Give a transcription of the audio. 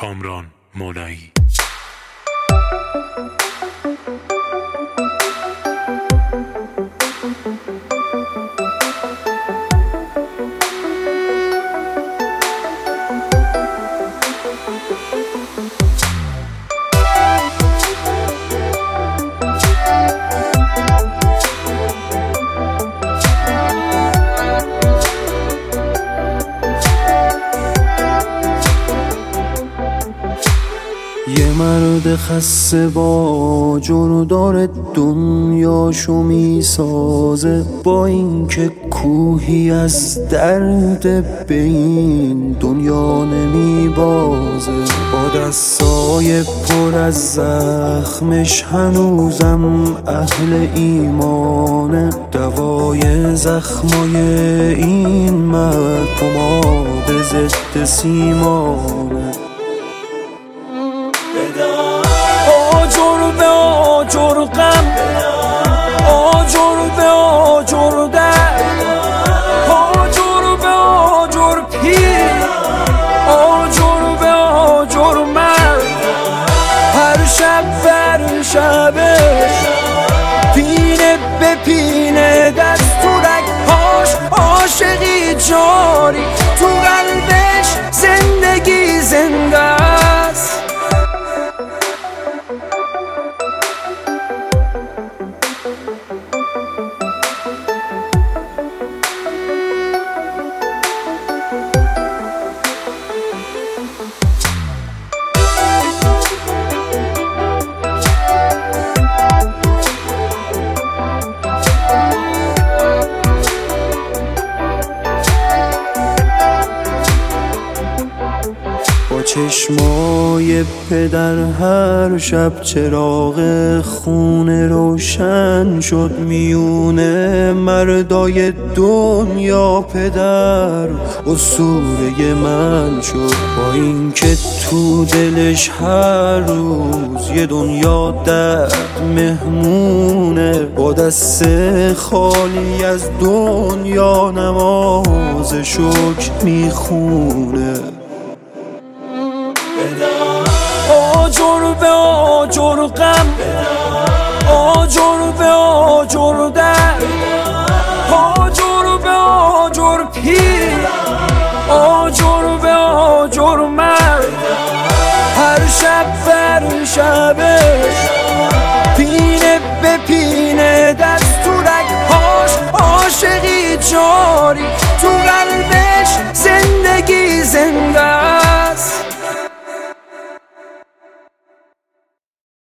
کامران مولایی. یه مرد خسته با جور داره دنیاشو میسازه، با اینکه کوهی از درد به این دنیا نمیبازه. با دستای پر از زخمش هنوزم اهل ایمانه، دوای زخمای این مرد پماد ضد سیمانه. آجر به آجر غم، آجر به آجر درد، آجر به آجر پیر، آجر به آجر مرد. هر شب بر شبش پینه به پینه، دست تو رگ‌هاش عاشقی جاری، تو قلبش زندگی زنده است. چشمای پدر هر شب چراغ خونه روشن شد، میونه مردای دنیا پدر اسطوره من شد. با اینکه تو دلش هر روز یه دنیا درد مهمونه، با دست خالی از دنیا نماز شکر میخونه. آجر به آجر غم، آجر به آجر درد، آجر به آجر پیر، آجر به آجر مرد. هر شب بر شبش پینه به پینه، دست تو رگ‌هاش عاشقی جاری، تو قلبش زندگی زنده.